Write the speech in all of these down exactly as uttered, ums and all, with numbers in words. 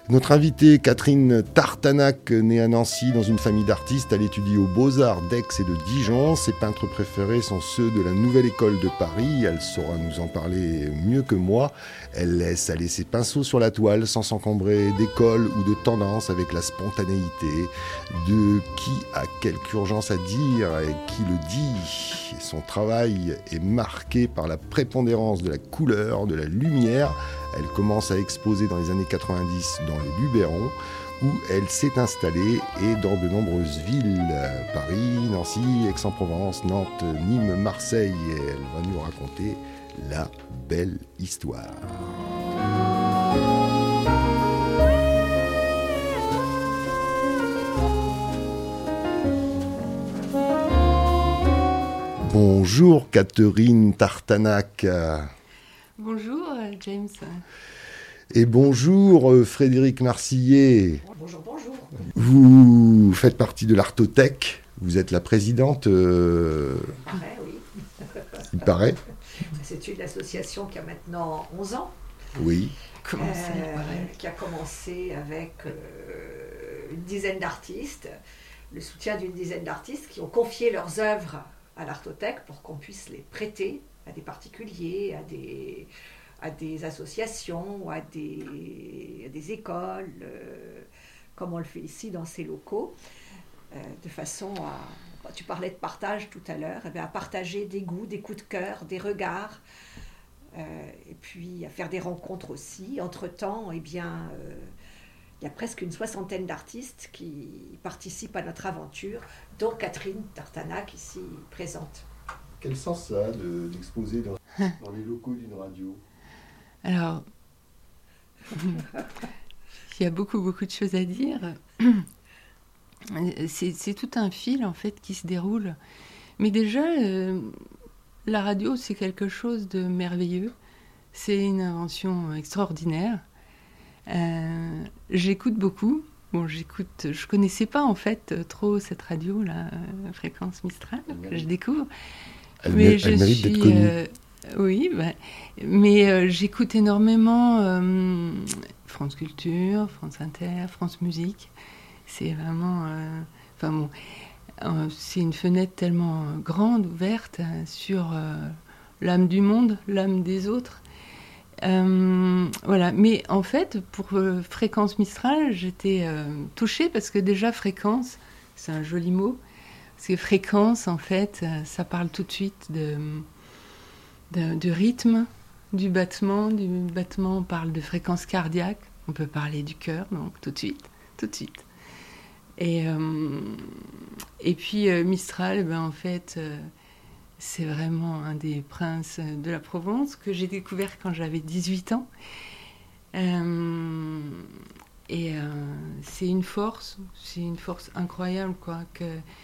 Notre invitée, Catherine Tartanac, née à Nancy dans une famille d'artistes, elle étudie aux Beaux-Arts d'Aix et de Dijon. Ses peintres préférés sont ceux de la Nouvelle École de Paris. Elle saura nous en parler mieux que moi. Elle laisse aller ses pinceaux sur la toile sans s'encombrer d'école ou de tendance, avec la spontanéité de qui a quelque urgence à dire et qui le dit. Son travail est marqué par la prépondérance de la couleur, de la lumière. Elle commence à exposer dans les années quatre-vingt-dix dans le Luberon, où elle s'est installée, et dans de nombreuses villes, Paris, Nancy, Aix-en-Provence, Nantes, Nîmes, Marseille. Et elle va nous raconter la belle histoire. Bonjour Catherine Tartanac. Bonjour James. Et bonjour Frédéric Marcillet. Bonjour, bonjour. Vous faites partie de l'Artothèque, vous êtes la présidente. Euh... Il paraît, oui. Il paraît. C'est une association qui a maintenant onze ans. Oui. Commencé, euh, qui a commencé avec euh, une dizaine d'artistes, le soutien d'une dizaine d'artistes qui ont confié leurs œuvres à l'Artothèque pour qu'on puisse les prêter à des particuliers, à des, à des associations, à des, à des écoles, euh, comme on le fait ici dans ces locaux, euh, de façon à... Tu parlais de partage tout à l'heure, eh bien, à partager des goûts, des coups de cœur, des regards, euh, et puis à faire des rencontres aussi. Entre-temps, eh bien, euh, il y a presque une soixantaine d'artistes qui participent à notre aventure, dont Catherine Tartanac, ici présente. Quel sens ça a de, d'exposer dans, dans les locaux d'une radio ? Alors, il y a beaucoup, beaucoup de choses à dire. C'est, c'est tout un fil, en fait, qui se déroule. Mais déjà, euh, la radio, c'est quelque chose de merveilleux. C'est une invention extraordinaire. Euh, j'écoute beaucoup. Bon, j'écoute... Je connaissais pas, en fait, trop cette radio, la Fréquence Mistral, que je découvre. Elle, mais elle je mérite suis, d'être connue. Euh, oui, bah, mais euh, j'écoute énormément euh, France Culture, France Inter, France Musique. C'est vraiment... Euh, enfin bon, euh, c'est une fenêtre tellement grande, ouverte, euh, sur euh, l'âme du monde, l'âme des autres. Euh, voilà. Mais en fait, pour euh, Fréquence Mistral, j'étais euh, touchée parce que déjà, fréquence, c'est un joli mot. Parce que fréquence, en fait, ça parle tout de suite de, de, du rythme, du battement. Du battement, on parle de fréquence cardiaque. On peut parler du cœur, donc tout de suite, tout de suite. Et, euh, et puis euh, Mistral, ben, en fait, euh, c'est vraiment un des princes de la Provence que j'ai découvert quand j'avais dix-huit ans. Euh, et euh, c'est une force, c'est une force incroyable, quoi, que...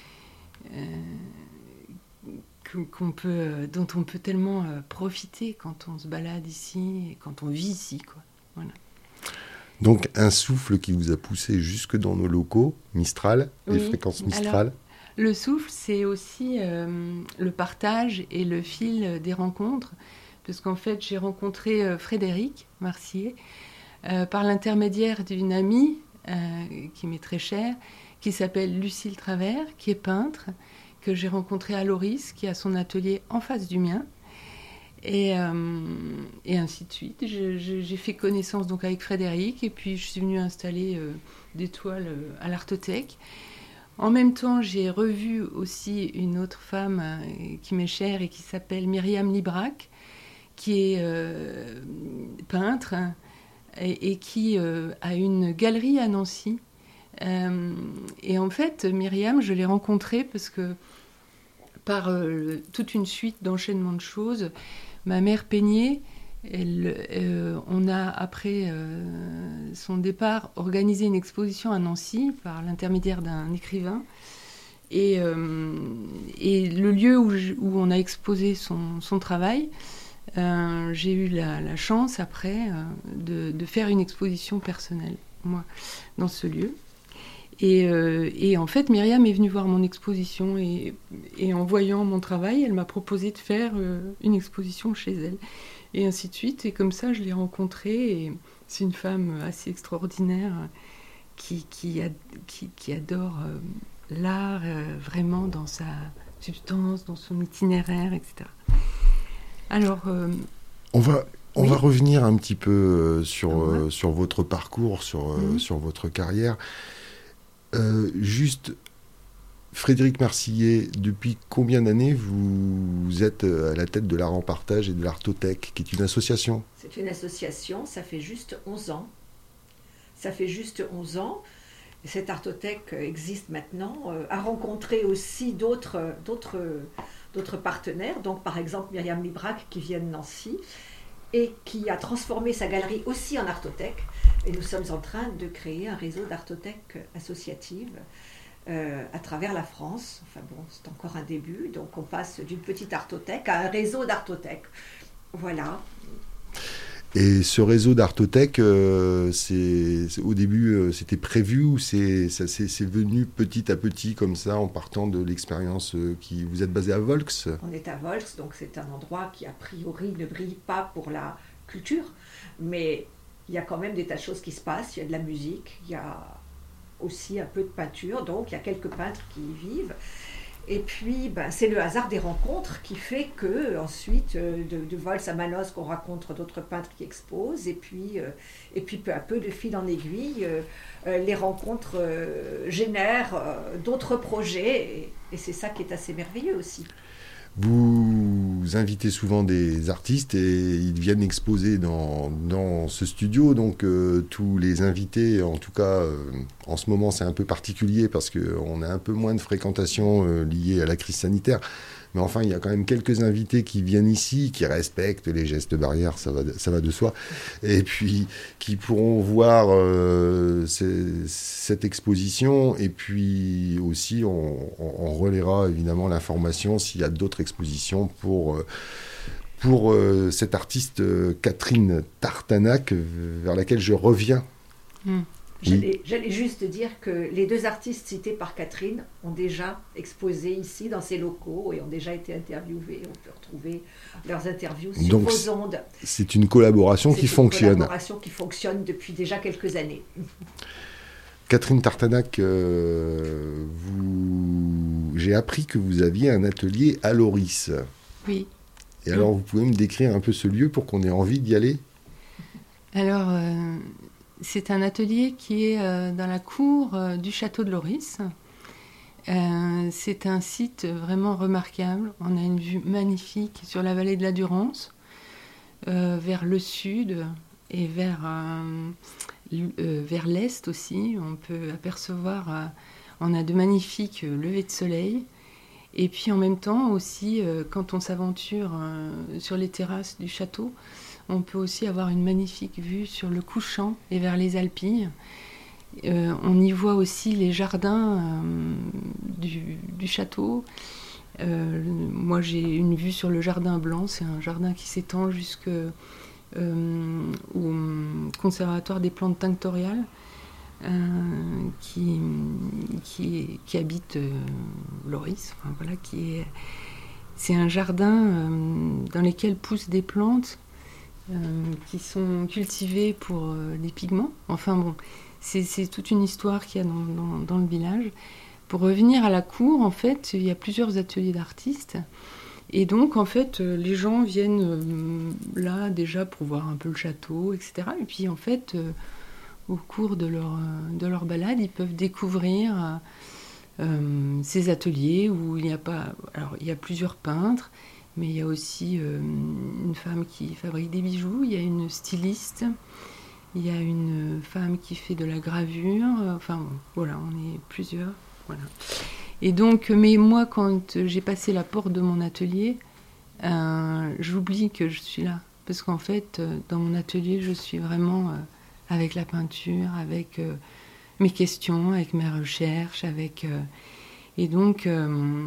Euh, qu'on peut, dont on peut tellement euh, profiter quand on se balade ici et quand on vit ici, quoi. Voilà. Donc un souffle qui vous a poussé jusque dans nos locaux, Mistral, les oui. Fréquences Mistral. Alors, le souffle, c'est aussi euh, le partage et le fil des rencontres, parce qu'en fait, j'ai rencontré euh, Frédéric Marcillet euh, par l'intermédiaire d'une amie euh, qui m'est très chère, qui s'appelle Lucille Travers, qui est peintre, que j'ai rencontrée à Loris, qui a son atelier en face du mien, et, euh, et ainsi de suite. Je, je, j'ai fait connaissance donc avec Frédéric, et puis je suis venue installer euh, des toiles euh, à l'Artothèque. En même temps, j'ai revu aussi une autre femme euh, qui m'est chère et qui s'appelle Myriam Librac, qui est euh, peintre et, et qui euh, a une galerie à Nancy. Euh, et en fait, Myriam, je l'ai rencontrée parce que par euh, toute une suite d'enchaînements de choses, ma mère peignait. Elle, euh, on a, après euh, son départ, organisé une exposition à Nancy par l'intermédiaire d'un écrivain. Et, euh, et le lieu où, je, où on a exposé son, son travail, euh, j'ai eu la, la chance, après, euh, de, de faire une exposition personnelle, moi, dans ce lieu. Et, euh, et en fait, Myriam est venue voir mon exposition et, et en voyant mon travail, elle m'a proposé de faire euh, une exposition chez elle. Et ainsi de suite. Et comme ça, je l'ai rencontrée. Et c'est une femme assez extraordinaire qui, qui, a, qui, qui adore euh, l'art euh, vraiment dans sa substance, dans son itinéraire, et cetera. Alors, euh, on va on oui. va revenir un petit peu euh, sur Ouais. euh, sur votre parcours, sur euh, Mhm. sur votre carrière. Euh, juste, Frédéric Marcillet, depuis combien d'années vous êtes à la tête de l'Art en Partage et de l'Artothèque, qui est une association? C'est une association, ça fait juste onze ans. Ça fait juste onze ans. Et cette Artothèque existe maintenant, euh, a rencontré aussi d'autres, d'autres, d'autres partenaires. Donc, par exemple, Myriam Librac qui vient de Nancy et qui a transformé sa galerie aussi en Artothèque. Et nous sommes en train de créer un réseau d'artothèques associatives euh, à travers la France. Enfin bon, c'est encore un début. Donc, on passe d'une petite artothèque à un réseau d'artothèques. Voilà. Et ce réseau d'Artothèque, euh, c'est, c'est- au début, euh, c'était prévu ou c'est, ça, c'est, c'est venu petit à petit comme ça en partant de l'expérience euh, qui... Vous êtes basé à Volx? On est à Volx, donc c'est un endroit qui a priori ne brille pas pour la culture, mais il y a quand même des tas de choses qui se passent. Il y a de la musique, il y a aussi un peu de peinture, donc il y a quelques peintres qui y vivent. Et puis, ben, c'est le hasard des rencontres qui fait que, ensuite, euh, de, de Volx à Manosque, on rencontre d'autres peintres qui exposent. Et puis, euh, et puis peu à peu, de fil en aiguille, euh, euh, les rencontres euh, génèrent euh, d'autres projets. Et, et c'est ça qui est assez merveilleux aussi. Vous invitez souvent des artistes et ils viennent exposer dans, dans ce studio. Donc euh, tous les invités, en tout cas euh, en ce moment c'est un peu particulier parce qu'on a un peu moins de fréquentation euh, liée à la crise sanitaire. Mais enfin, il y a quand même quelques invités qui viennent ici, qui respectent les gestes barrières, ça va de, ça va de soi, et puis qui pourront voir euh, ces, cette exposition, et puis aussi on, on, on relaiera évidemment l'information s'il y a d'autres expositions pour, pour euh, cette artiste euh, Catherine Tartanac, vers laquelle je reviens. mm. J'allais, j'allais juste dire que les deux artistes cités par Catherine ont déjà exposé ici dans ces locaux et ont déjà été interviewés. On peut retrouver leurs interviews sur Donc, vos ondes. C'est une collaboration C'est qui une fonctionne. collaboration qui fonctionne depuis déjà quelques années. Catherine Tartanac, euh, vous... j'ai appris que vous aviez un atelier à Loris. Oui. Et alors, vous pouvez me décrire un peu ce lieu pour qu'on ait envie d'y aller? Alors, euh, c'est un atelier qui est euh, dans la cour euh, du château de Loris. Euh, c'est un site vraiment remarquable. On a une vue magnifique sur la vallée de la Durance, euh, vers le sud et vers, euh, euh, vers l'est aussi. On peut apercevoir, euh, on a de magnifiques euh, levées de soleil. Et puis en même temps aussi, euh, quand on s'aventure euh, sur les terrasses du château, on peut aussi avoir une magnifique vue sur le couchant et vers les Alpilles. Euh, on y voit aussi les jardins euh, du, du château. Euh, moi, j'ai une vue sur le jardin blanc. C'est un jardin qui s'étend jusqu'au euh, conservatoire des plantes tinctoriales euh, qui, qui, qui habite euh, Loris. Enfin, voilà, qui est, c'est un jardin euh, dans lequel poussent des plantes Euh, qui sont cultivés pour euh, les pigments. Enfin bon, c'est, c'est toute une histoire qu'il y a dans, dans, dans le village. Pour revenir à la cour, en fait, il y a plusieurs ateliers d'artistes. Et donc, en fait, euh, les gens viennent euh, là déjà pour voir un peu le château, et cetera. Et puis, en fait, euh, au cours de leur, euh, de leur balade, ils peuvent découvrir euh, ces ateliers où il n'y a pas... Alors, il y a plusieurs peintres, mais il y a aussi euh, une femme qui fabrique des bijoux, il y a une styliste, il y a une femme qui fait de la gravure, enfin bon, voilà, on est plusieurs, voilà. Et donc, mais moi, quand j'ai passé la porte de mon atelier, euh, j'oublie que je suis là, parce qu'en fait, dans mon atelier, je suis vraiment euh, avec la peinture, avec euh, mes questions, avec mes recherches, avec... Euh, et donc... Euh,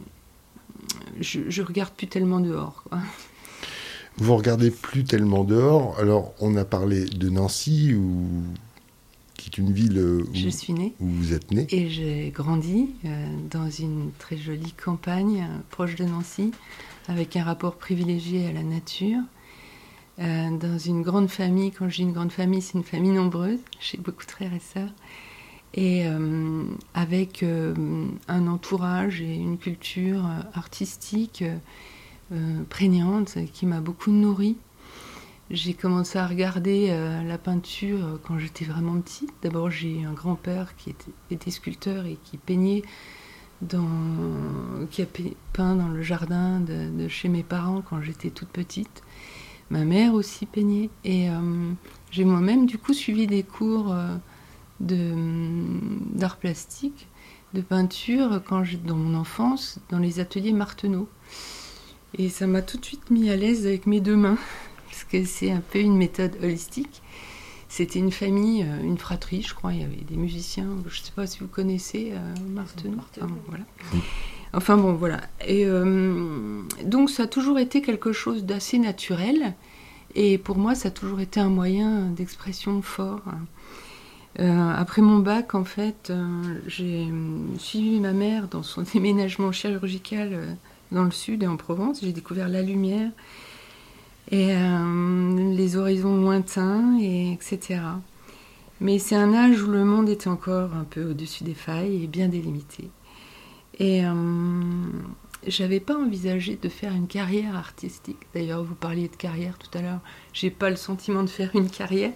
Je, je regarde plus tellement dehors, quoi. Vous regardez plus tellement dehors. Alors, on a parlé de Nancy, où... qui est une ville où, je suis née, où vous êtes née. Et j'ai grandi euh, dans une très jolie campagne euh, proche de Nancy, avec un rapport privilégié à la nature. euh, dans une grande famille. Quand je dis une grande famille, c'est une famille nombreuse. J'ai beaucoup de frères et sœurs. Et euh, avec euh, un entourage et une culture artistique euh, prégnante qui m'a beaucoup nourrie. J'ai commencé à regarder euh, la peinture quand j'étais vraiment petite. D'abord, j'ai un grand-père qui était, était sculpteur et qui peignait dans, qui a peint dans le jardin de, de chez mes parents quand j'étais toute petite. Ma mère aussi peignait. Et euh, j'ai moi-même, du coup, suivi des cours euh, de, d'art plastique, de peinture, quand j'ai, dans mon enfance, dans les ateliers Marteneau. Et ça m'a tout de suite mis à l'aise avec mes deux mains, parce que c'est un peu une méthode holistique. C'était une famille, une fratrie, je crois, il y avait des musiciens, je ne sais pas si vous connaissez euh, Marteneau. Marteneau. Ah, voilà. Enfin bon, voilà. Et euh, donc ça a toujours été quelque chose d'assez naturel, et pour moi, ça a toujours été un moyen d'expression fort. Euh, après mon bac, en fait, euh, j'ai suivi ma mère dans son déménagement chirurgical euh, dans le sud et en Provence. J'ai découvert la lumière et euh, les horizons lointains, et, etc. Mais c'est un âge où le monde était encore un peu au-dessus des failles et bien délimité. Et euh, j'avais pas envisagé de faire une carrière artistique. D'ailleurs, vous parliez de carrière tout à l'heure. J'ai pas le sentiment de faire une carrière.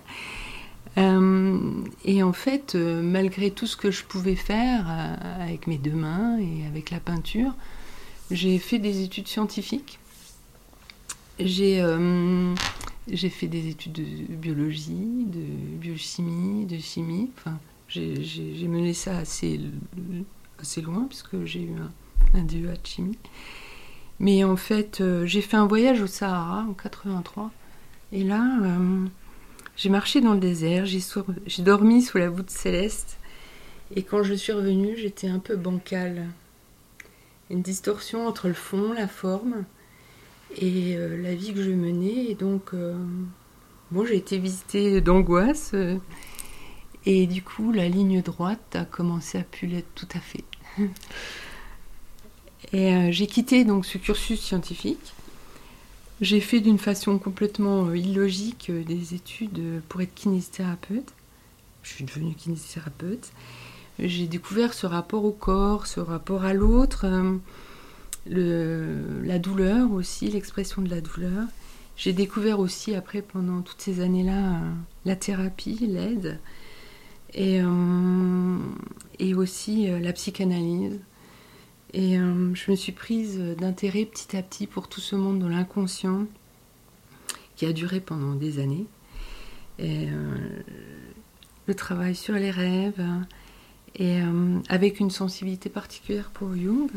Euh, et en fait, euh, malgré tout ce que je pouvais faire euh, avec mes deux mains et avec la peinture, j'ai fait des études scientifiques. J'ai, euh, j'ai fait des études de biologie, de biochimie, de chimie. Enfin, j'ai, j'ai, j'ai mené ça assez, assez loin, puisque j'ai eu un, un D E A de chimie. Mais en fait, euh, j'ai fait un voyage au Sahara en quatre-vingt-trois. Et là... Euh, J'ai marché dans le désert, j'ai, sur... j'ai dormi sous la voûte céleste, et quand je suis revenue, j'étais un peu bancale. Une distorsion entre le fond, la forme, et euh, la vie que je menais. Et donc, euh... bon, j'ai été visitée d'angoisse, euh... et du coup, la ligne droite a commencé à plus l'être tout à fait. Et euh, j'ai quitté donc ce cursus scientifique. J'ai fait d'une façon complètement illogique des études pour être kinésithérapeute. Je suis devenue kinésithérapeute. J'ai découvert ce rapport au corps, ce rapport à l'autre, le, la douleur aussi, l'expression de la douleur. J'ai découvert aussi, après, pendant toutes ces années-là, la thérapie, l'aide, et, euh, et aussi la psychanalyse. Et euh, je me suis prise d'intérêt petit à petit pour tout ce monde de l'inconscient qui a duré pendant des années. Et euh, le travail sur les rêves, et euh, avec une sensibilité particulière pour Jung,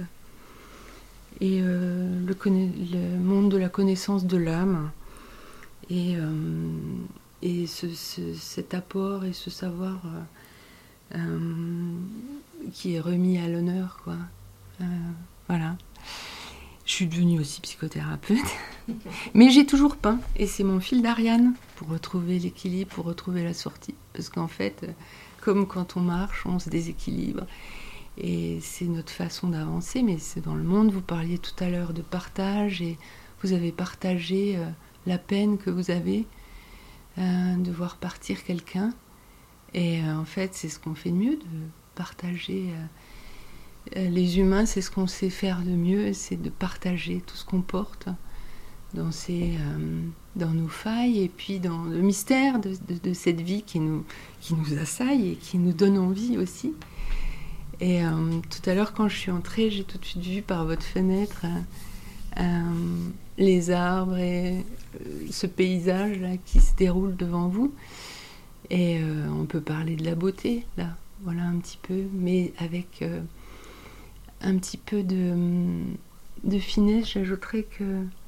et euh, le, conna- le monde de la connaissance de l'âme, et, euh, et ce, ce, cet apport et ce savoir euh, euh, qui est remis à l'honneur, quoi. Euh, voilà. Je suis devenue aussi psychothérapeute, mais j'ai toujours peint, et c'est mon fil d'Ariane pour retrouver l'équilibre, pour retrouver la sortie, parce qu'en fait, comme quand on marche, on se déséquilibre, et c'est notre façon d'avancer, mais c'est dans le monde. Vous parliez tout à l'heure de partage, et vous avez partagé euh, la peine que vous avez euh, de voir partir quelqu'un, et euh, en fait, c'est ce qu'on fait de mieux, de partager. Euh, Les humains, c'est ce qu'on sait faire de mieux, c'est de partager tout ce qu'on porte dans, ces, euh, dans nos failles, et puis dans le mystère de, de, de cette vie qui nous, qui nous assaille et qui nous donne envie aussi. Et euh, tout à l'heure, quand je suis entrée, j'ai tout de suite vu par votre fenêtre euh, euh, les arbres et euh, ce paysage là qui se déroule devant vous. Et euh, on peut parler de la beauté, là, voilà un petit peu, mais avec... Euh, un petit peu de, de finesse. J'ajouterais que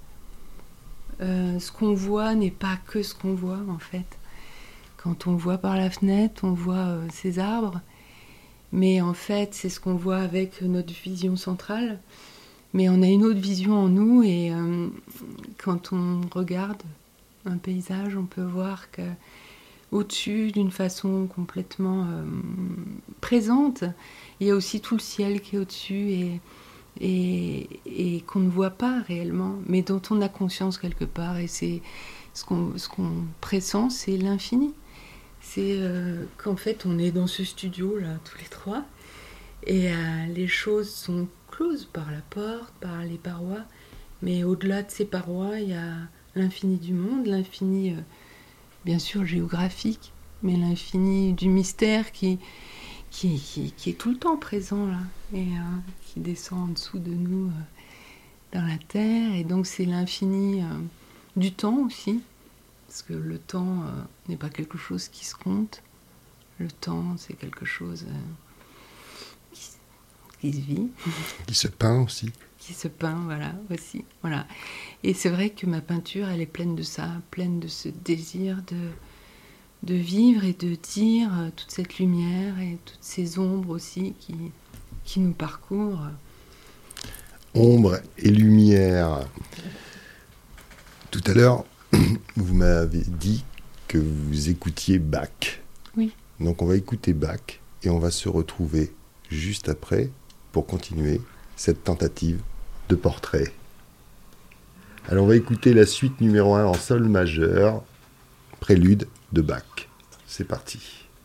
euh, ce qu'on voit n'est pas que ce qu'on voit, en fait. Quand on voit par la fenêtre, on voit euh, ces arbres, mais en fait, c'est ce qu'on voit avec notre vision centrale. Mais on a une autre vision en nous, et euh, quand on regarde un paysage, on peut voir que au-dessus, d'une façon complètement euh, présente, il y a aussi tout le ciel qui est au-dessus, et, et, et qu'on ne voit pas réellement, mais dont on a conscience quelque part. Et c'est, ce qu'on, ce qu'on pressent, c'est l'infini. C'est euh, qu'en fait, on est dans ce studio-là, tous les trois, et euh, les choses sont closes par la porte, par les parois, mais au-delà de ces parois, il y a l'infini du monde, l'infini, euh, bien sûr, géographique, mais l'infini du mystère qui, qui, qui, qui est tout le temps présent, là, et euh, qui descend en dessous de nous, euh, dans la terre, et donc c'est l'infini euh, du temps aussi, parce que le temps euh, n'est pas quelque chose qui se compte. Le temps, c'est quelque chose euh, qui, qui se vit. Qui se peint aussi. Qui se peint, voilà, aussi. Voilà. Et c'est vrai que ma peinture, elle est pleine de ça, pleine de ce désir de, de vivre et de dire euh, toute cette lumière et toutes ces ombres aussi qui, qui nous parcourent. Ombre et lumière. Tout à l'heure, vous m'avez dit que vous écoutiez Bach. Oui. Donc on va écouter Bach et on va se retrouver juste après pour continuer cette tentative de portrait. Alors on va écouter la suite numéro un en sol majeur, prélude de Bach. C'est parti.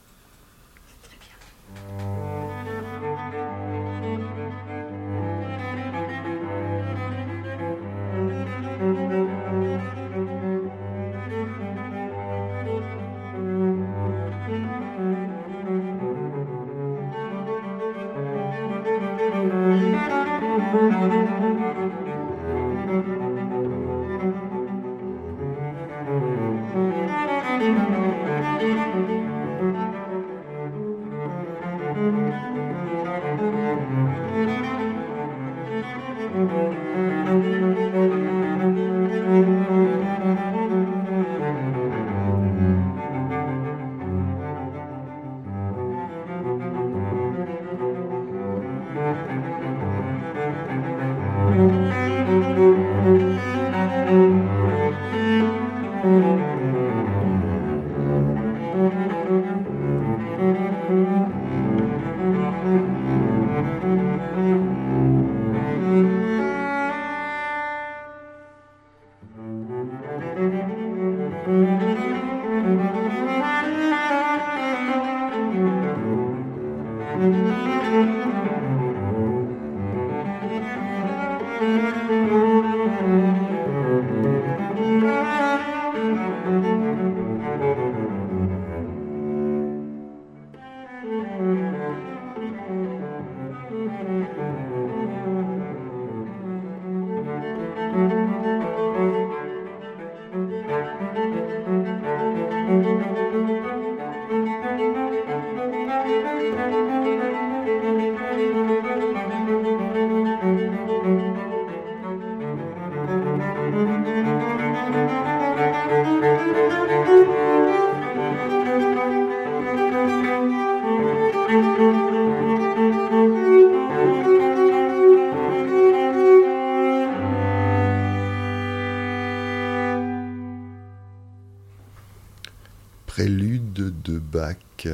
Prélude de Bach.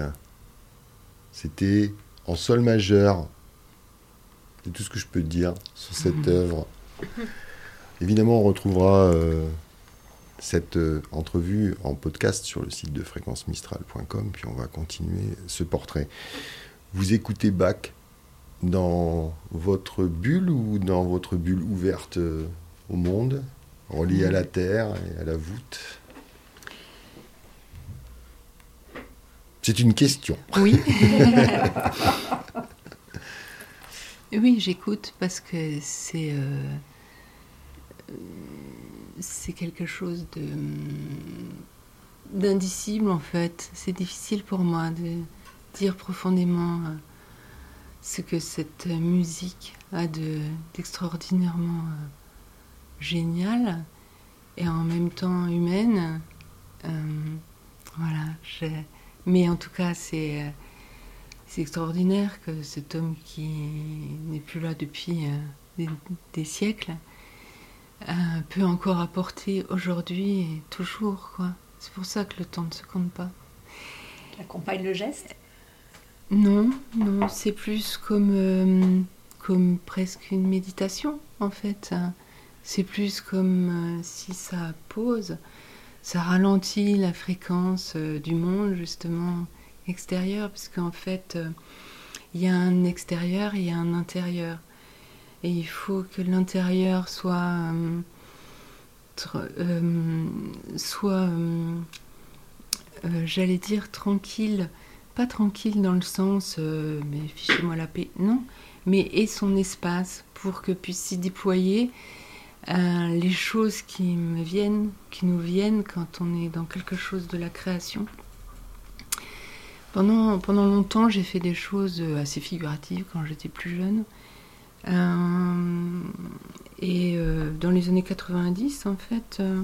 C'était en sol majeur. C'est tout ce que je peux dire sur cette œuvre. Évidemment, on retrouvera euh, cette euh, entrevue en podcast sur le site de fréquence mistral point com, puis on va continuer ce portrait. Vous écoutez Bach dans votre bulle ou dans votre bulle ouverte euh, au monde, reliée à la terre et à la voûte ? C'est une question. Oui. Oui, j'écoute parce que c'est, euh, c'est quelque chose de, d'indicible en fait. C'est difficile pour moi de dire profondément euh, ce que cette musique a de, d'extraordinairement euh, génial et en même temps humaine. Euh, voilà, j'ai... Mais en tout cas, c'est, c'est extraordinaire que cet homme qui n'est plus là depuis euh, des, des siècles euh, peut encore apporter aujourd'hui et toujours, quoi. C'est pour ça que le temps ne se compte pas. Accompagne le geste ? Non, non, c'est plus comme, euh, comme presque une méditation, en fait. C'est plus comme euh, si ça pose. ça ralentit la fréquence euh, du monde, justement, extérieur, parce qu'en fait, il euh, y a un extérieur et il y a un intérieur. Et il faut que l'intérieur soit, euh, tr- euh, soit euh, euh, j'allais dire, tranquille. Pas tranquille dans le sens, euh, mais fichez-moi la paix, non, mais ait son espace pour que puisse s'y déployer euh, les choses qui me viennent, qui nous viennent quand on est dans quelque chose de la création. Pendant, pendant longtemps, j'ai fait des choses assez figuratives quand j'étais plus jeune. Euh, et euh, dans les années quatre-vingt-dix, en fait, euh,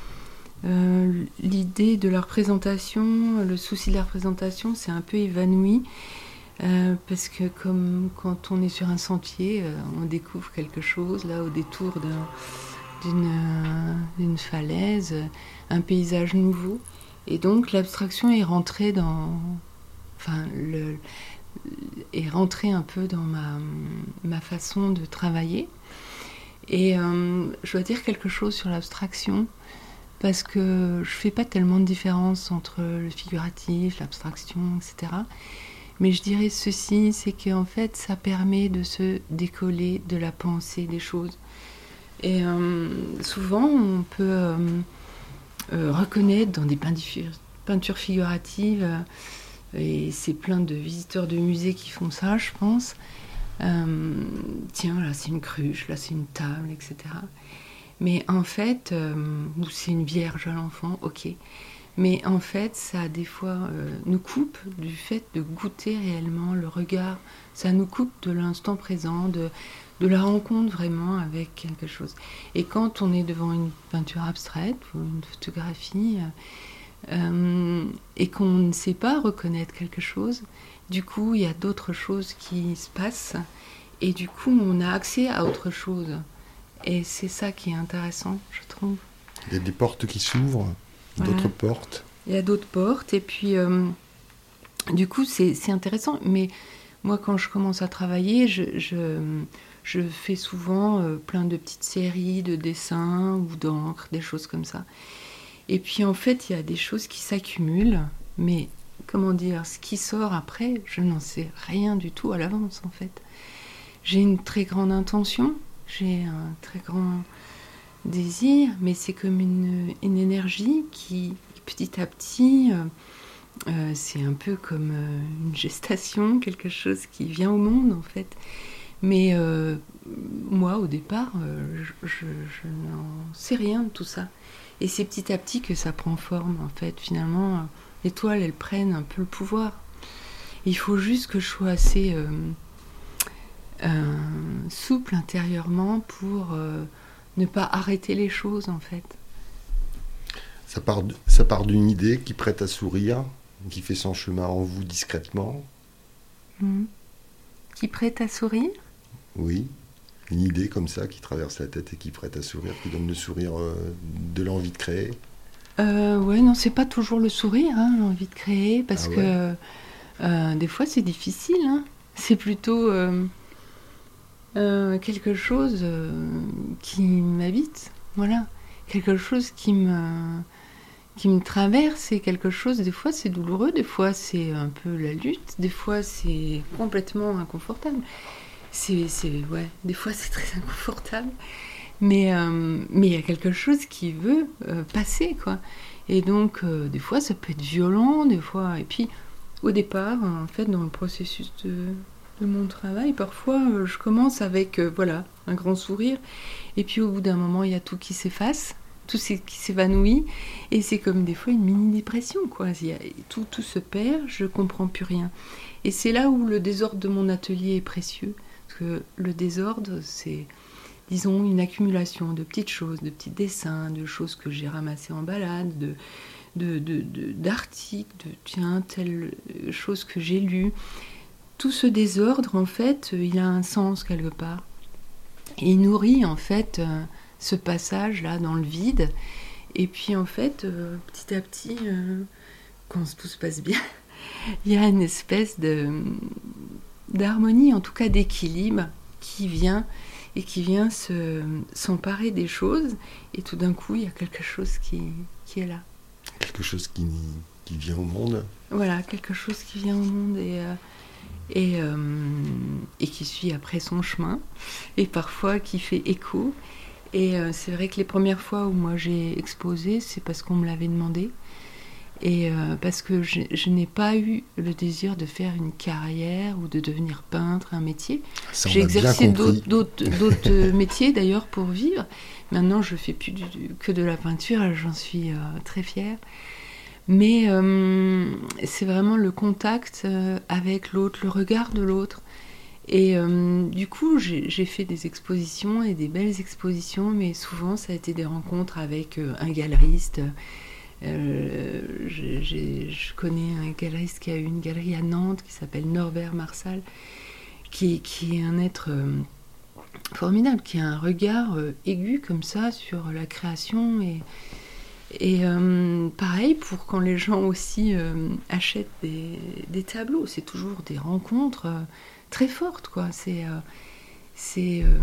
euh, l'idée de la représentation, le souci de la représentation s'est un peu évanoui. Euh, parce que comme quand on est sur un sentier, euh, on découvre quelque chose, là, au détour d'un, d'une, euh, d'une falaise, un paysage nouveau. Et donc l'abstraction est rentrée dans... Enfin, le, est rentrée un peu dans ma, ma façon de travailler. Et euh, je dois dire quelque chose sur l'abstraction, parce que je ne fais pas tellement de différence entre le figuratif, l'abstraction, et cetera. Mais je dirais ceci, c'est qu'en fait, ça permet de se décoller de la pensée des choses. Et euh, souvent, on peut euh, euh, reconnaître dans des peintures, peintures figuratives, euh, et c'est plein de visiteurs de musées qui font ça, je pense. Euh, tiens, là c'est une cruche, là c'est une table, et cetera. Mais en fait, euh, ou c'est une vierge à l'enfant, ok. Mais en fait, ça des fois euh, nous coupe du fait de goûter réellement le regard. Ça nous coupe de l'instant présent, de, de la rencontre vraiment avec quelque chose. Et quand on est devant une peinture abstraite ou une photographie, Euh, et qu'on ne sait pas reconnaître quelque chose, du coup il y a d'autres choses qui se passent et du coup on a accès à autre chose, et c'est ça qui est intéressant, je trouve. Il y a des portes qui s'ouvrent, voilà. D'autres portes. Il y a d'autres portes et puis euh, du coup c'est, c'est intéressant, mais moi quand je commence à travailler je, je, je fais souvent euh, plein de petites séries de dessins ou d'encre, des choses comme ça. Et puis en fait, il y a des choses qui s'accumulent, mais comment dire, ce qui sort après, je n'en sais rien du tout à l'avance en fait. J'ai une très grande intention, j'ai un très grand désir, mais c'est comme une, une énergie qui, petit à petit, euh, euh, c'est un peu comme euh, une gestation, quelque chose qui vient au monde en fait. Mais euh, moi, au départ, euh, je, je, je n'en sais rien de tout ça. Et c'est petit à petit que ça prend forme, en fait. Finalement, les toiles, elles prennent un peu le pouvoir. Il faut juste que je sois assez euh, euh, souple intérieurement pour euh, ne pas arrêter les choses, en fait. Ça part, ça part d'une idée qui prête à sourire, qui fait son chemin en vous discrètement. Mmh. Qui prête à sourire ? Oui. Une idée comme ça qui traverse la tête et qui prête à sourire, qui donne le sourire, euh, de l'envie de créer. Euh, ouais, non, c'est pas toujours le sourire, hein, l'envie de créer, parce ah ouais. que euh, des fois c'est difficile. Hein. C'est plutôt euh, euh, quelque chose euh, qui m'habite, voilà, quelque chose qui me qui me traverse, et quelque chose. Des fois c'est douloureux, des fois c'est un peu la lutte, des fois c'est complètement inconfortable. C'est, c'est, ouais, des fois c'est très inconfortable, mais euh, mais il y a quelque chose qui veut euh, passer, quoi. Et donc euh, des fois ça peut être violent, des fois. Et puis au départ, en fait, dans le processus de, de mon travail, parfois euh, je commence avec euh, voilà un grand sourire, et puis au bout d'un moment il y a tout qui s'efface, tout qui s'évanouit, et c'est comme des fois une mini dépression, quoi. Il y a, tout tout se perd, je comprends plus rien, et c'est là où le désordre de mon atelier est précieux. Que le désordre, c'est, disons, une accumulation de petites choses, de petits dessins, de choses que j'ai ramassées en balade, de, de, de, de, d'articles, de tiens, telle chose que j'ai lue. Tout ce désordre, en fait, il a un sens quelque part. Et il nourrit, en fait, euh, ce passage-là dans le vide. Et puis, en fait, euh, petit à petit, euh, quand tout se passe bien, il y a une espèce de... d'harmonie, en tout cas d'équilibre, qui vient et qui vient se, s'emparer des choses, et tout d'un coup il y a quelque chose qui, qui est là. Quelque chose qui, qui vient au monde. Voilà, quelque chose qui vient au monde et, euh, et, euh, et qui suit après son chemin, et parfois qui fait écho. Et euh, c'est vrai que les premières fois où moi j'ai exposé, c'est parce qu'on me l'avait demandé. Et euh, parce que je, je n'ai pas eu le désir de faire une carrière ou de devenir peintre, un métier. Ça, j'ai exercé d'autres, d'autres, d'autres métiers d'ailleurs pour vivre. Maintenant, je ne fais plus du, que de la peinture, j'en suis euh, très fière. Mais euh, c'est vraiment le contact euh, avec l'autre, le regard de l'autre. Et euh, du coup, j'ai, j'ai fait des expositions et des belles expositions, mais souvent, ça a été des rencontres avec euh, un galeriste. Euh, j'ai, j'ai, je connais un galeriste qui a eu une galerie à Nantes qui s'appelle Norbert Marsal, qui, qui est un être euh, formidable, qui a un regard euh, aigu comme ça sur la création. Et, et euh, pareil pour quand les gens aussi euh, achètent des, des tableaux, c'est toujours des rencontres euh, très fortes, quoi. C'est, euh, c'est, euh,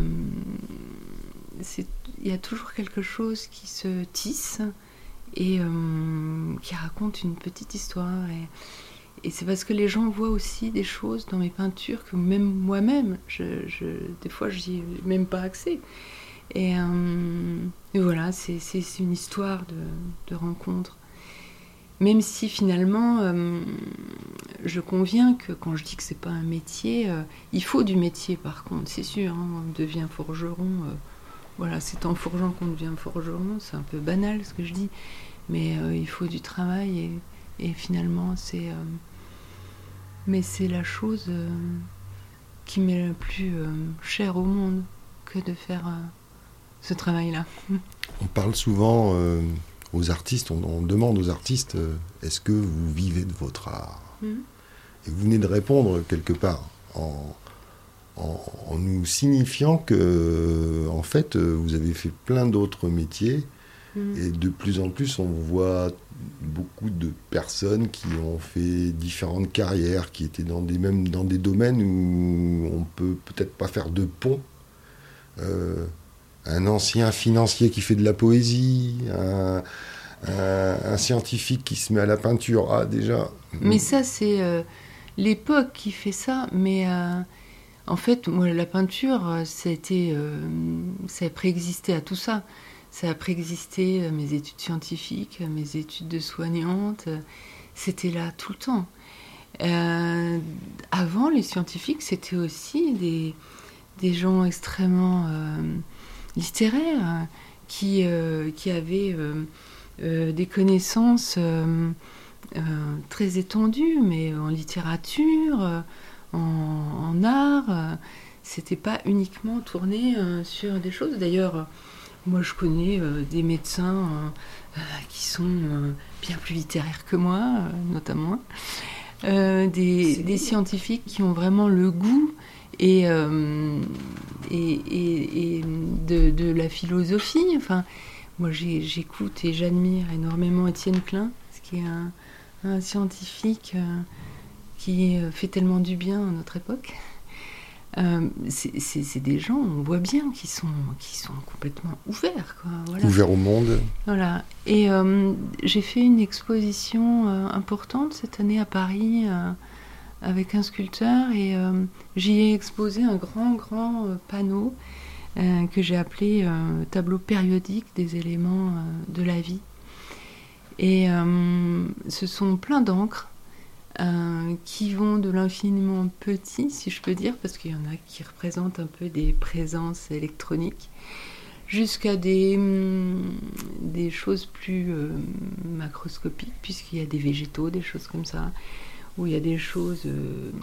c'est, il y a toujours quelque chose qui se tisse et euh, qui raconte une petite histoire. Et, et c'est parce que les gens voient aussi des choses dans mes peintures que même moi-même, je, je, des fois, je n'y ai même pas accès. Et, euh, et voilà, c'est, c'est, c'est une histoire de, de rencontre. Même si finalement, euh, je conviens que quand je dis que c'est pas un métier, euh, il faut du métier par contre, c'est sûr. Hein, on devient forgeron. Euh, voilà, c'est en forgeant qu'on devient forgeron. C'est un peu banal ce que je dis, mais euh, il faut du travail et, et finalement, c'est, euh, mais c'est la chose euh, qui m'est la plus euh, chère au monde que de faire euh, ce travail-là. On parle souvent euh, aux artistes, on, on demande aux artistes, euh, est-ce que vous vivez de votre art ? Mmh. Et vous venez de répondre quelque part en, en, en nous signifiant que, en fait, vous avez fait plein d'autres métiers. Mmh. Et de plus en plus, on voit beaucoup de personnes qui ont fait différentes carrières, qui étaient dans des, même dans des domaines où on peut peut-être pas faire de pont. Euh, un ancien financier qui fait de la poésie, un, un, un scientifique qui se met à la peinture. Ah, déjà. Mais ça, c'est euh, l'époque qui fait ça. Mais euh, en fait, moi, la peinture, ça a, été, euh, ça a préexisté à tout ça. Ça a préexisté à mes études scientifiques, à mes études de soignante. C'était là tout le temps. Euh, avant, les scientifiques, c'était aussi des, des gens extrêmement euh, littéraires qui, euh, qui avaient euh, euh, des connaissances euh, euh, très étendues, mais en littérature, euh, en, en art. Euh, c'était pas uniquement tourné euh, sur des choses. D'ailleurs, moi, je connais euh, des médecins euh, euh, qui sont euh, bien plus littéraires que moi, euh, notamment. Euh, des, des scientifiques qui ont vraiment le goût et, euh, et, et, et de, de la philosophie. Enfin, moi, j'ai, j'écoute et j'admire énormément Étienne Klein, qui est un, un scientifique euh, qui fait tellement du bien à notre époque. Euh, c'est, c'est, c'est des gens, on voit bien, qui sont, qui sont complètement ouverts, quoi. Voilà. Ouverts au monde. Voilà. Et euh, j'ai fait une exposition euh, importante cette année à Paris euh, avec un sculpteur et euh, j'y ai exposé un grand, grand euh, panneau euh, que j'ai appelé euh, tableau périodique des éléments euh, de la vie. Et euh, ce sont plein d'encre. Euh, qui vont de l'infiniment petit, si je peux dire, parce qu'il y en a qui représentent un peu des présences électroniques, jusqu'à des, hum, des choses plus euh, macroscopiques, puisqu'il y a des végétaux, des choses comme ça, où il y a des choses, euh,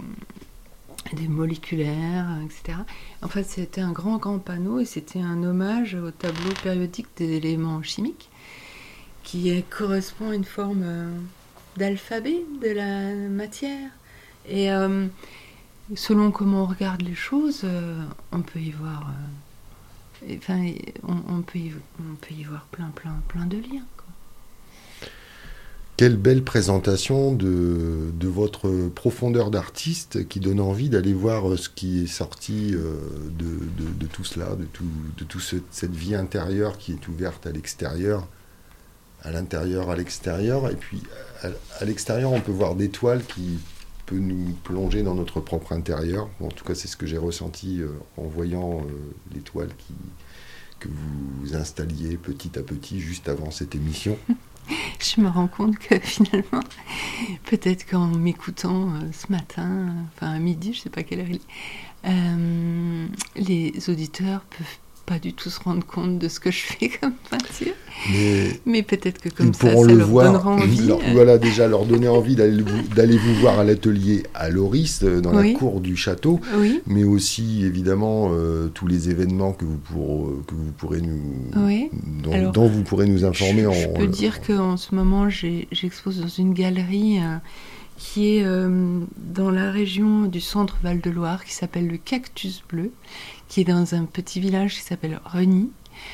des moléculaires, et cetera. En fait, c'était un grand, grand panneau, et c'était un hommage au tableau périodique des éléments chimiques, qui est, correspond à une forme... Euh, d'alphabet de la matière. Et euh, selon comment on regarde les choses, euh, on peut y voir, euh, enfin, on, on, peut y, on peut y voir plein, plein, plein de liens, quoi. Quelle belle présentation de, de votre profondeur d'artiste qui donne envie d'aller voir ce qui est sorti de, de, de tout cela, de, tout, de toute ce, cette vie intérieure qui est ouverte à l'extérieur. à l'intérieur, à l'extérieur. Et puis, à, à l'extérieur, on peut voir des toiles qui peuvent nous plonger dans notre propre intérieur. Bon, en tout cas, c'est ce que j'ai ressenti euh, en voyant euh, les toiles qui, que vous installiez petit à petit juste avant cette émission. Je me rends compte que finalement, peut-être qu'en m'écoutant euh, ce matin, euh, enfin à midi, je ne sais pas quelle heure il est, euh, les auditeurs peuvent pas du tout se rendre compte de ce que je fais comme peinture. Mais, Mais peut-être que comme ça, ça le leur voir, donnera envie. Leur, euh... Voilà, déjà leur donner envie d'aller vous, d'aller vous voir à l'atelier à Loris, dans oui. la cour du château, oui. mais aussi évidemment euh, tous les événements que vous, pour, que vous pourrez nous, oui. dont, Alors, dont vous pourrez nous informer. Je, en, je peux le, dire qu'en ce moment, j'ai, j'expose dans une galerie euh, qui est euh, dans la région du centre Val-de-Loire, qui s'appelle le Cactus Bleu, qui est dans un petit village qui s'appelle Reny.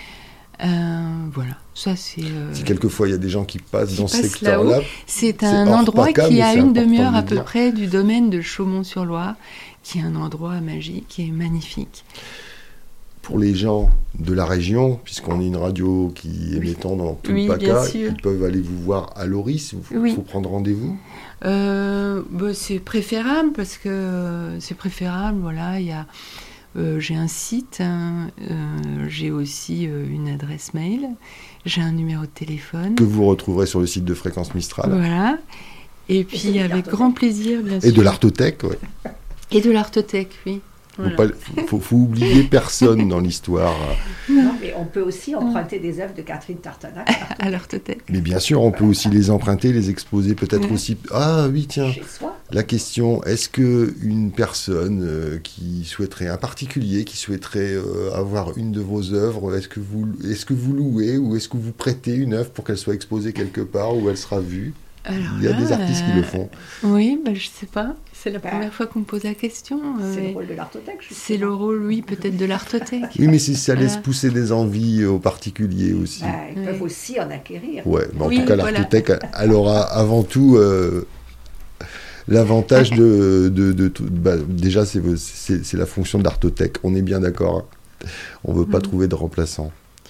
Euh, voilà, ça c'est. Euh, si quelquefois il y a des gens qui passent qui dans passent ce secteur-là, c'est un endroit Paca, qui est à une demi-heure à peu près du domaine de Chaumont-sur-Loire, qui est un endroit magique, qui est magnifique. Pour les gens de la région, puisqu'on est une radio qui émettant dans tout oui, le Paca, ils peuvent aller vous voir à Loris. Il oui. faut prendre rendez-vous. Euh, bah, c'est préférable parce que c'est préférable. Voilà, il y a. Euh, j'ai un site, hein, euh, j'ai aussi euh, une adresse mail, j'ai un numéro de téléphone. Que vous retrouverez sur le site de Fréquence Mistral. Voilà. Et puis avec grand plaisir, bien sûr. Et de l'Artothèque, oui. Et de l'Artothèque, oui. Il voilà. ne faut, faut oublier personne dans l'histoire. Non, mais on peut aussi emprunter des œuvres de Catherine Tartanac à l'Artothèque. Mais bien sûr, on peut aussi les emprunter, les exposer, peut-être ouais. aussi... Ah oui, tiens, chez soi. La question, est-ce qu'une personne euh, qui souhaiterait, un particulier qui souhaiterait euh, avoir une de vos œuvres, est-ce que, vous, est-ce que vous louez ou est-ce que vous prêtez une œuvre pour qu'elle soit exposée quelque part où elle sera vue? Alors Il y a là, des artistes euh, qui le font. Oui, bah, je ne sais pas. C'est la bah, première fois qu'on me pose la question. C'est euh, le rôle de l'Artothèque. C'est le rôle, oui, peut-être de l'Artothèque. Oui, mais c'est, ça laisse voilà. pousser des envies aux particuliers aussi. Bah, ils oui. peuvent aussi en acquérir. Ouais, mais en oui, tout cas, voilà. l'Artothèque, elle aura avant tout euh, l'avantage de... de, de, de bah, déjà, c'est, c'est, c'est la fonction de l'Artothèque. On est bien d'accord. Hein. On ne veut pas mmh. trouver de remplaçant.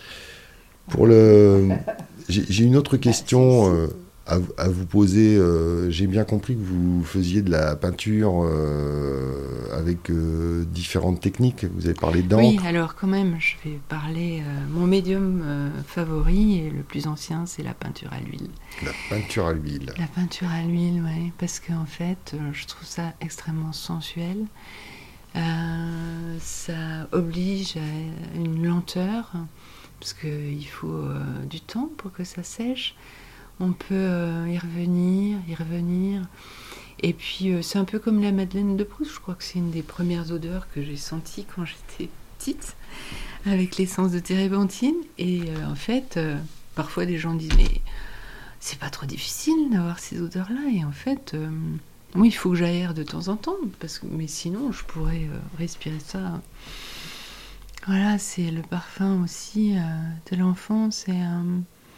Pour le... J'ai, j'ai une autre question... Euh, À, à vous poser, euh, j'ai bien compris que vous faisiez de la peinture euh, avec euh, différentes techniques. Vous avez parlé d'encre. Oui, alors quand même, je vais parler. Euh, mon médium euh, favori et le plus ancien, c'est la peinture à l'huile. La peinture à l'huile. La peinture à l'huile, oui, parce qu'en fait, euh, je trouve ça extrêmement sensuel. Euh, ça oblige à une lenteur, parce qu'il faut euh, du temps pour que ça sèche. On peut euh, y revenir, y revenir. Et puis, euh, c'est un peu comme la Madeleine de Proust. Je crois que c'est une des premières odeurs que j'ai senties quand j'étais petite, avec l'essence de térébenthine. Et euh, en fait, euh, parfois, des gens disent « Mais c'est pas trop difficile d'avoir ces odeurs-là ». Et en fait, euh, oui, il faut que j'aère de temps en temps, parce que, mais sinon, je pourrais euh, respirer ça. Voilà, c'est le parfum aussi euh, de l'enfance. Et... Euh,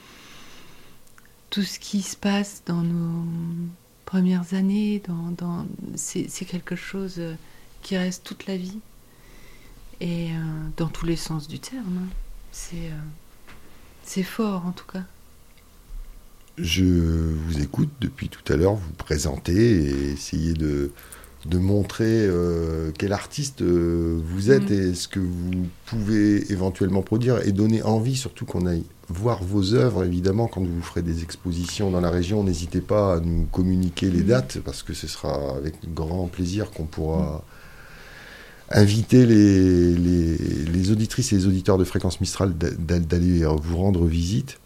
tout ce qui se passe dans nos premières années, dans, dans, c'est, c'est quelque chose qui reste toute la vie. Et euh, dans tous les sens du terme. Hein. C'est, euh, c'est fort, en tout cas. Je vous écoute depuis tout à l'heure, vous présenter et essayer de, de montrer euh, quel artiste euh, vous êtes mmh. et ce que vous pouvez éventuellement produire et donner envie, surtout qu'on aille voir vos œuvres, évidemment, quand vous ferez des expositions dans la région, n'hésitez pas à nous communiquer les dates, parce que ce sera avec grand plaisir qu'on pourra inviter les, les, les auditrices et les auditeurs de Fréquence Mistral d'aller vous rendre visite.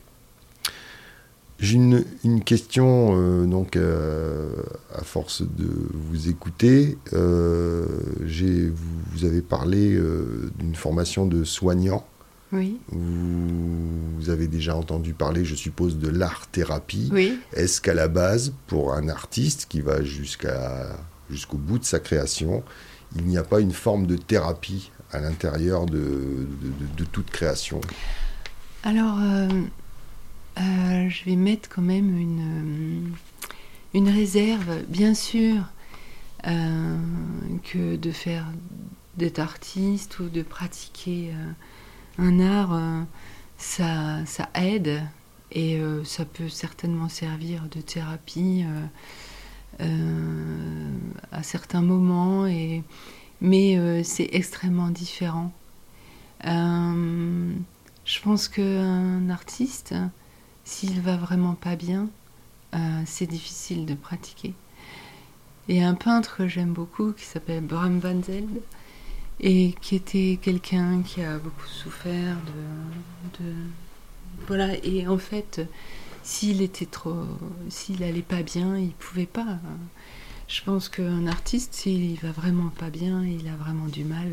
J'ai une, une question, euh, donc, euh, à force de vous écouter. Euh, j'ai, vous, vous avez parlé euh, d'une formation de soignant. Oui. Vous, vous avez déjà entendu parler, je suppose, de l'art-thérapie. Oui. Est-ce qu'à la base, pour un artiste qui va jusqu'à, jusqu'au bout de sa création, il n'y a pas une forme de thérapie à l'intérieur de, de, de, de toute création? Alors, euh, euh, je vais mettre quand même une, une réserve. Bien sûr euh, que de faire d'être artiste ou de pratiquer... Euh, un art, euh, ça, ça aide Et euh, ça peut certainement servir de thérapie euh, euh, à certains moments, et, mais euh, c'est extrêmement différent. Euh, je pense qu'un artiste, s'il va vraiment pas bien, euh, c'est difficile de pratiquer. Il y a un peintre que j'aime beaucoup qui s'appelle Bram van Velde et qui était quelqu'un qui a beaucoup souffert de, de voilà, et en fait s'il était trop s'il allait pas bien, il pouvait pas. Je pense qu'un artiste, s'il va vraiment pas bien, il a vraiment du mal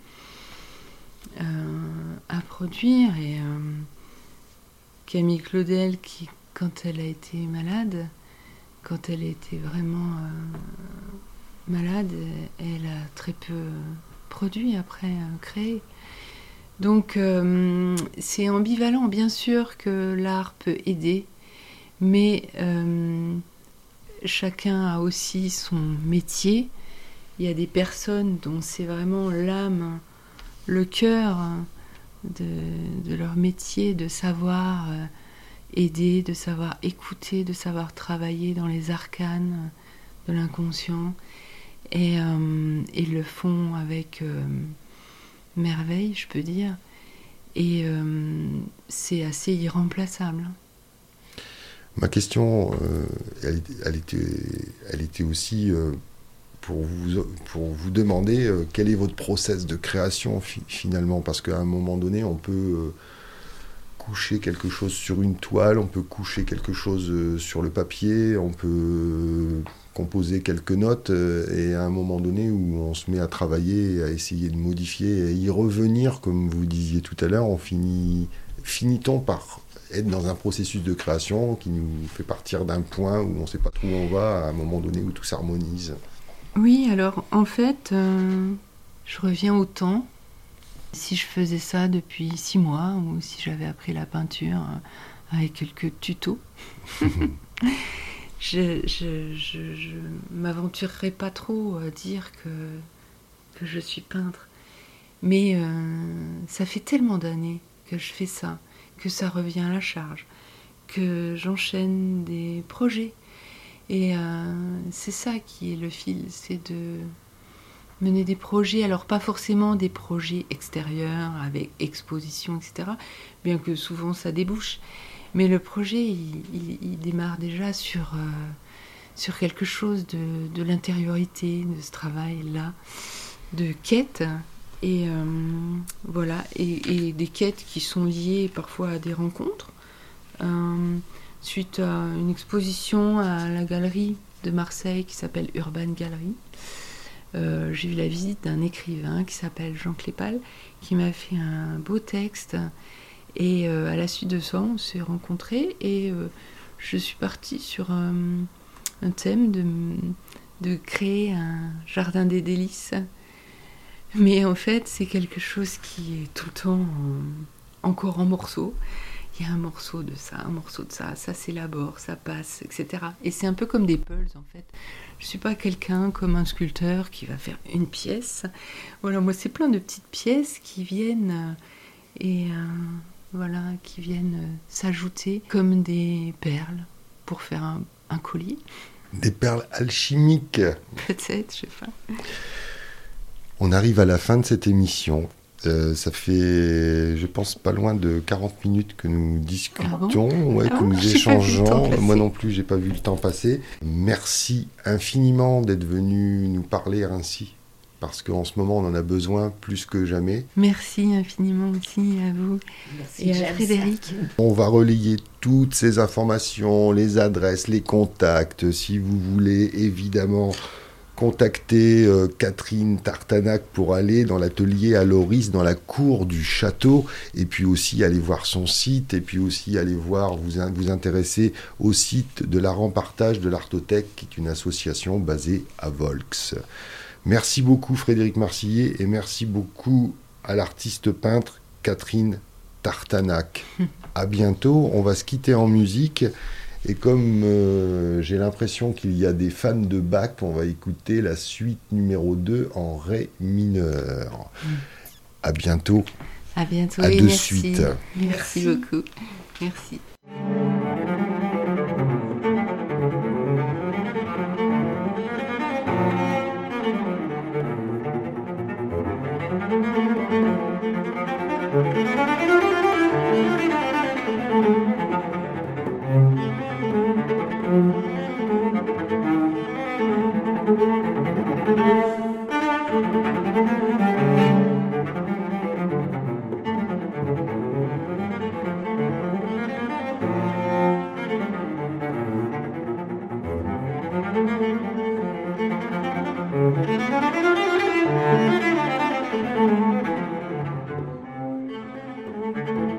euh, à produire. Et euh, Camille Claudel, qui quand elle a été malade, quand elle était vraiment euh, malade, elle a très peu produit après, euh, créé. Donc euh, c'est ambivalent, bien sûr que l'art peut aider, mais euh, chacun a aussi son métier. Il y a des personnes dont c'est vraiment l'âme, le cœur de, de leur métier, de savoir euh, aider, de savoir écouter, de savoir travailler dans les arcanes de l'inconscient, et euh, ils le font avec euh, merveille, je peux dire, et euh, c'est assez irremplaçable. Ma question, euh, elle, elle, était, elle était aussi euh, pour, vous, pour vous demander euh, quel est votre process de création fi- finalement, parce qu'à un moment donné, on peut euh, coucher quelque chose sur une toile, on peut coucher quelque chose euh, sur le papier, on peut euh, composer quelques notes, euh, et à un moment donné où on se met à travailler, à essayer de modifier et à y revenir, comme vous disiez tout à l'heure, on finit, finit-on par être dans un processus de création qui nous fait partir d'un point où on ne sait pas trop où on va, à un moment donné où tout s'harmonise. Oui, alors en fait, euh, je reviens au temps. Si je faisais ça depuis six mois, ou si j'avais appris la peinture euh, avec quelques tutos, je, je, je, je m'aventurerais pas trop à dire que, que je suis peintre. Mais euh, ça fait tellement d'années que je fais ça, que ça revient à la charge, que j'enchaîne des projets. Et euh, c'est ça qui est le fil, c'est de mener des projets, alors pas forcément des projets extérieurs avec exposition, et cetera, bien que souvent ça débouche. Mais le projet, il, il, il démarre déjà sur, euh, sur quelque chose de, de l'intériorité, de ce travail-là, de quête. Et euh, voilà, et, et des quêtes qui sont liées parfois à des rencontres. Euh, suite à une exposition à la galerie de Marseille qui s'appelle Urban Gallery, euh, j'ai eu la visite d'un écrivain qui s'appelle Jean Clépal, qui m'a fait un beau texte. Et euh, à la suite de ça, on s'est rencontrés et euh, je suis partie sur euh, un thème de, de créer un jardin des délices. Mais en fait, c'est quelque chose qui est tout le temps en, encore en morceaux. Il y a un morceau de ça, un morceau de ça, ça s'élabore, ça passe, et cetera. Et c'est un peu comme des puzzles, en fait. Je ne suis pas quelqu'un comme un sculpteur qui va faire une pièce. Voilà, moi, c'est plein de petites pièces qui viennent euh, et euh, voilà, qui viennent euh, s'ajouter comme des perles pour faire un, un collier. Des perles alchimiques. Peut-être, je sais pas. On arrive à la fin de cette émission. Euh, ça fait, je pense, pas loin de quarante minutes que nous discutons, ah bon ouais, ah que bon nous échangeons. Moi non plus, j'ai pas vu le temps passer. Merci infiniment d'être venu nous parler ainsi, parce qu'en ce moment, on en a besoin plus que jamais. Merci infiniment aussi à vous. Merci, et à James. Frédéric. On va relayer toutes ces informations, les adresses, les contacts, si vous voulez, évidemment. Contactez euh, Catherine Tartanac pour aller dans l'atelier à Loris, dans la cour du château, et puis aussi aller voir son site, et puis aussi aller voir, vous, vous intéresser au site de la Rempartage de l'Artothèque, qui est une association basée à Volx. Merci beaucoup Frédéric Marcillet, et merci beaucoup à l'artiste peintre Catherine Tartanac. À bientôt, on va se quitter en musique. Et comme euh, j'ai l'impression qu'il y a des fans de Bach, on va écouter la suite numéro deux en Ré mineur. Mmh. À bientôt. À bientôt. À de merci. Suite. Merci, merci beaucoup. Merci. Thank you.